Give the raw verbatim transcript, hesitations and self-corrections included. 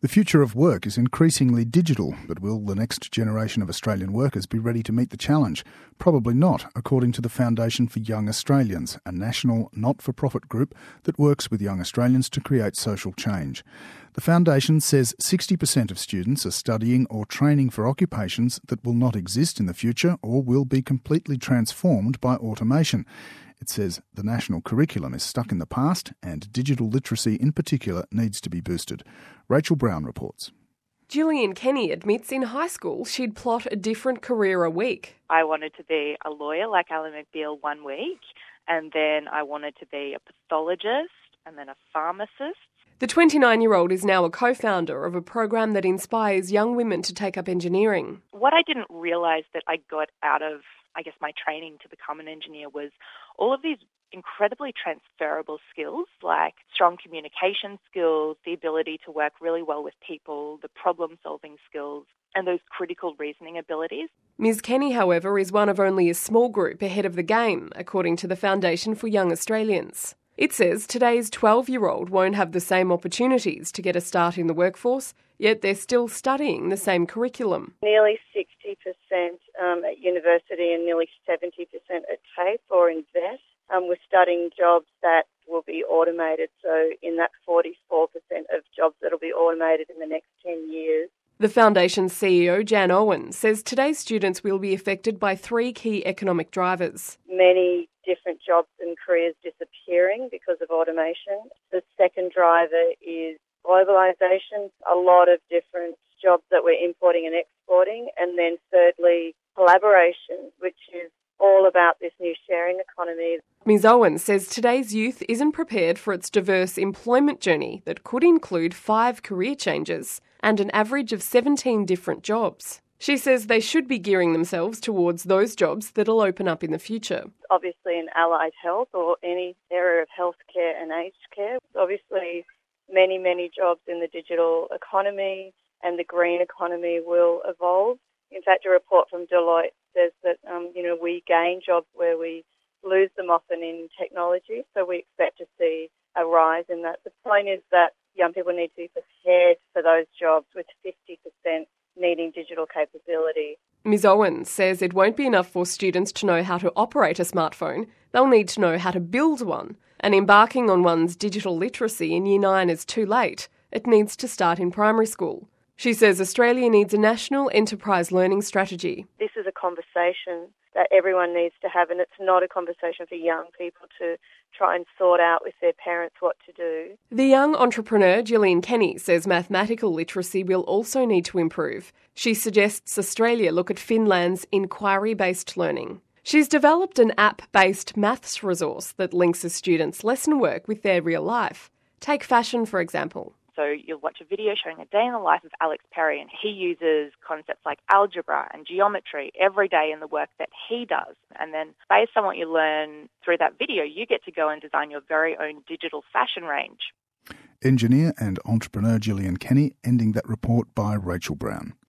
The future of work is increasingly digital, but will the next generation of Australian workers be ready to meet the challenge? Probably not, according to the Foundation for Young Australians, a national not-for-profit group that works with young Australians to create social change. The foundation says sixty percent of students are studying or training for occupations that will not exist in the future or will be completely transformed by automation. It says the national curriculum is stuck in the past and digital literacy in particular needs to be boosted. Rachel Brown reports. Gillian Kenny admits in high school she'd plot a different career a week. I wanted to be a lawyer like Ally McBeal one week, and then I wanted to be a pathologist and then a pharmacist. The twenty-nine-year-old is now a co-founder of a program that inspires young women to take up engineering. What I didn't realise that I got out of, I guess, my training to become an engineer was all of these incredibly transferable skills like strong communication skills, the ability to work really well with people, the problem-solving skills, and those critical reasoning abilities. Miz Kenny, however, is one of only a small group ahead of the game, according to the Foundation for Young Australians. It says today's twelve-year-old won't have the same opportunities to get a start in the workforce, yet they're still studying the same curriculum. Nearly sixty percent um, at university and nearly seventy percent at TAFE or in VET. Um, we're studying jobs that will be automated, so in that forty-four percent of jobs that will be automated in the next ten years. The Foundation's C E O, Jan Owen, says today's students will be affected by three key economic drivers. Many different jobs and careers disappearing because of automation. The second driver is globalisation, a lot of different jobs that we're importing and exporting. And then thirdly, collaboration, which is all about this new sharing economy. Miz Owen says today's youth isn't prepared for its diverse employment journey that could include five career changes and an average of seventeen different jobs. She says they should be gearing themselves towards those jobs that'll open up in the future. Obviously in allied health or any area of healthcare and aged care. Obviously many, many jobs in the digital economy and the green economy will evolve. In fact, a report from Deloitte says that, um, you know, we gain jobs where we lose them often in technology. So we expect to see a rise in that. The point is that young people need to be prepared for those jobs with fifty percent needing digital capability. Miz Owen says it won't be enough for students to know how to operate a smartphone. They'll need to know how to build one. And embarking on one's digital literacy in Year nine is too late. It needs to start in primary school. She says Australia needs a national enterprise learning strategy. This is a conversation that everyone needs to have, and it's not a conversation for young people to try and sort out with their parents what to do. The young entrepreneur Gillian Kenny says mathematical literacy will also need to improve. She suggests Australia look at Finland's inquiry-based learning. She's developed an app-based maths resource that links a student's lesson work with their real life. Take fashion, for example. So you'll watch a video showing a day in the life of Alex Perry, and he uses concepts like algebra and geometry every day in the work that he does. And then based on what you learn through that video, you get to go and design your very own digital fashion range. Engineer and entrepreneur Gillian Kenny, ending that report by Rachel Brown.